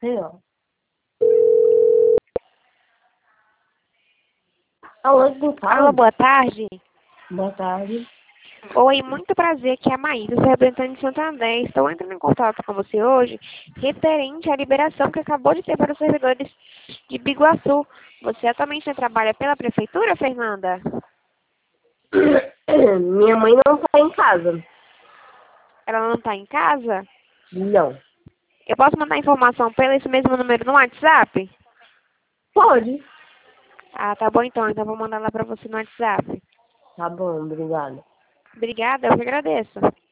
Maceió. Alô, quem fala? Alô, boa tarde. Boa tarde. Oi, muito prazer, aqui é a Maísa, sou representante de Santander. Estou entrando em contato com você hoje, referente à liberação que acabou de ter para os servidores de Biguaçu. Você atualmente trabalha pela prefeitura, Fernanda? Minha mãe não está em casa. Ela não está em casa? Não. Eu posso mandar informação pelo esse mesmo número no WhatsApp? Pode. Ah, tá bom então. Então vou mandar lá para você no WhatsApp. Tá bom, obrigada. Obrigada, eu que agradeço.